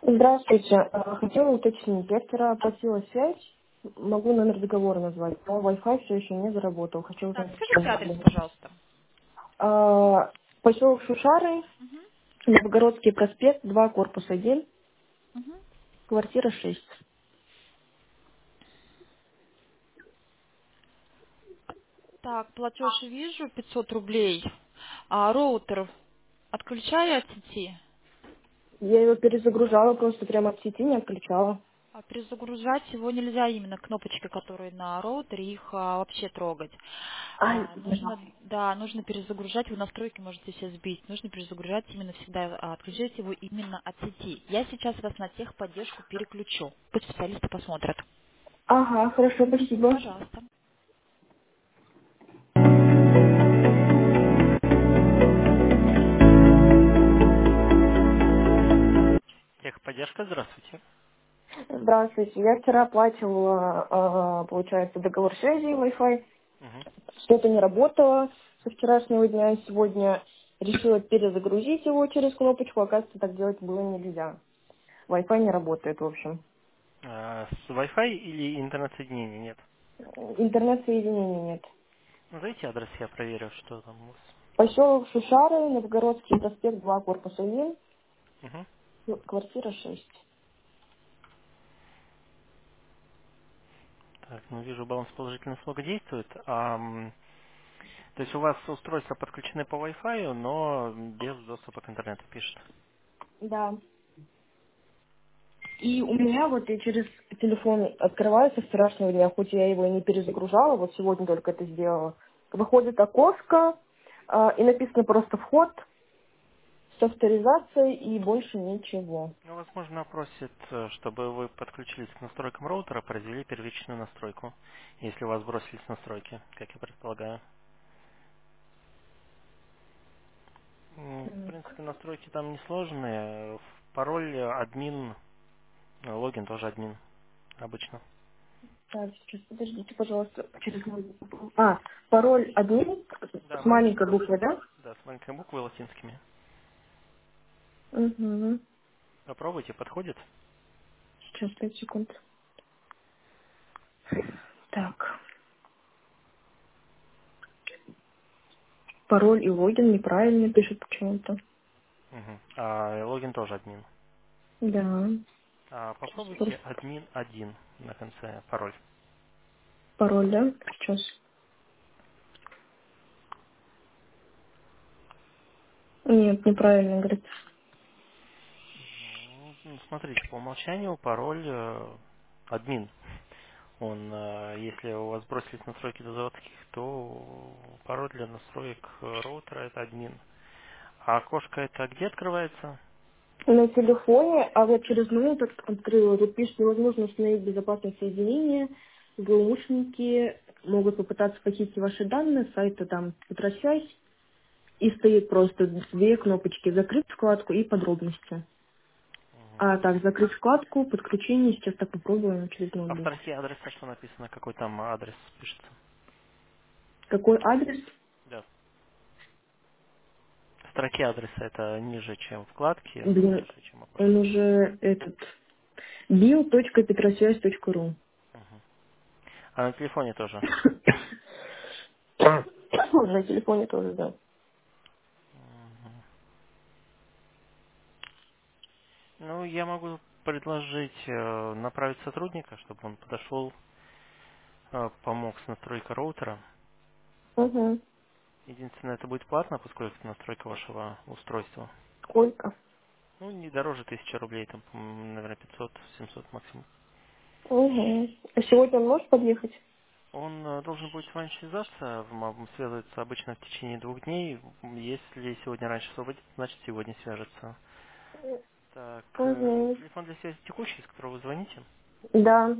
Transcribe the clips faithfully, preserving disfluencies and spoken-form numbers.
Здравствуйте. Э, Хотела уточнить. Я вчера оплатила связь. Могу номер договора назвать, но Wi-Fi все еще не заработал. Хочу Так, узнать, скажите почему. адрес, пожалуйста. А, Поселок Шушары, Мгм, Новгородский проспект, два, корпус один, мгм. квартира шесть. Так, платеж вижу, пятьсот рублей. А роутер отключаю от сети? Я его перезагружала, просто прямо от сети не отключала. А перезагружать его нельзя, именно кнопочки, которые на роутере, их а, вообще трогать. Ай, А, да. нужно, да, нужно перезагружать, вы настройки можете себе сбить. Нужно перезагружать именно всегда, а, отключать его именно от сети. Я сейчас вас на техподдержку переключу. Пусть специалисты посмотрят. Ага, хорошо, Мгм, спасибо. пожалуйста. Техподдержка, здравствуйте. Здравствуйте. Я вчера оплачивала, а, получается, договор связи Wi-Fi. Мгм. Что-то не работало со вчерашнего дня, и сегодня решила перезагрузить его через кнопочку. Оказывается, так делать было нельзя. Wi-Fi не работает, в общем. А, с Wi-Fi или интернет-соединения нет? Интернет-соединения нет. Назовите адрес, я проверю, что там у вас. Поселок Шушары, Новгородский проспект, два, корпус один, Мгм. ну, квартира шесть. Так, ну вижу, баланс положительный слог действует. А, м, то есть у вас устройства подключены по Wi-Fi, но без доступа к интернету пишет. Да. И у меня вот и через телефон открывается с вчерашнего дня, хоть я его и не перезагружала, вот сегодня только это сделала. Выходит окошко, а, и написано просто вход с авторизацией и больше ничего. Ну, возможно, просит, э, чтобы вы подключились к настройкам роутера, произвели первичную настройку, если у вас бросились настройки, как я предполагаю. М, В принципе, настройки там несложные. Пароль э, админ, э, логин тоже админ обычно. Так, сейчас, подождите, пожалуйста, через мой... А, пароль админ Да, с маленькой маленькой буквы. буквы, да? Да, с маленькой буквы латинскими. Угу. Попробуйте, подходит. Сейчас, пять секунд. Так, пароль и логин неправильно пишут почему-то. Мгм. А логин тоже админ. Да. А Сейчас, попробуйте просто админ один на конце пароль. пароль, да? Сейчас. Нет, неправильно, говорит. Ну, ну, смотрите, по умолчанию пароль э, админ. Он, э, если у вас бросились настройки до заводских, то пароль для настроек э, роутера это админ. А окошко это где открывается? На телефоне, а вот через минуту открыла. Тут пишет, невозможно установить безопасное соединение. Злоумышленники могут попытаться похитить ваши данные, сайта там Петросвязь. И стоит просто две кнопочки «Закрыть вкладку» и «Подробности». Мгм. А так, закрыть вкладку, подключение, сейчас так попробуем через А в ноутбук. строке адреса что написано? Какой там адрес пишется? Какой адрес? Да. В строке адреса это ниже, чем вкладки, Блин, выше, чем он окошко. уже этот бил точка петросвязь точка ру. Мгм. А на телефоне тоже. На телефоне тоже, да. Мгм. Ну, я могу предложить э, направить сотрудника, чтобы он подошел, э, помог с настройкой роутера. Угу. Единственное, это будет платно, поскольку это настройка вашего устройства. Сколько? Ну, не дороже тысячи рублей, там, по-моему, наверное, пятьсот-семьсот максимум. Угу. А сегодня он может подъехать? Он э, должен будет с вами связаться, в- м, связывается обычно в течение двух дней. Если сегодня раньше освободит, значит сегодня свяжется. Так, э, Угу. телефон для связи текущий, с которого вы звоните. Да.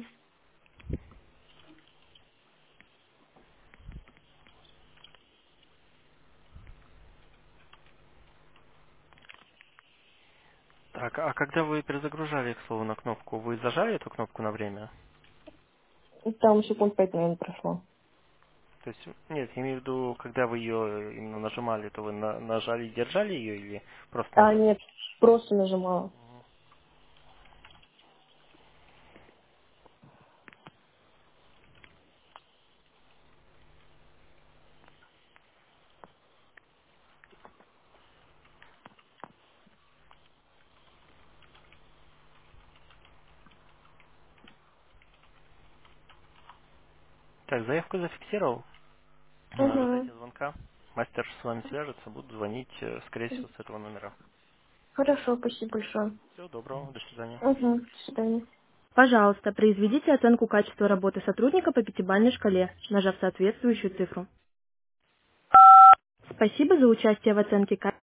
Так, а когда вы перезагружали, к слову, на кнопку, вы зажали эту кнопку на время? Там секунд пять, наверное, прошло. То есть, нет, я имею в виду, когда вы ее именно нажимали, то вы на- нажали и держали ее или просто А, нажали? нет, просто нажимала. Так, заявку зафиксировал. А, Угу. Ожидайте звонка. Мастер с вами свяжется, буду звонить, э, скорее всего, с этого номера. Хорошо, спасибо большое. Всего доброго, до свидания. Угу. До свидания. Пожалуйста, произведите оценку качества работы сотрудника по пятибалльной шкале, нажав соответствующую цифру. Спасибо за участие в оценке качества.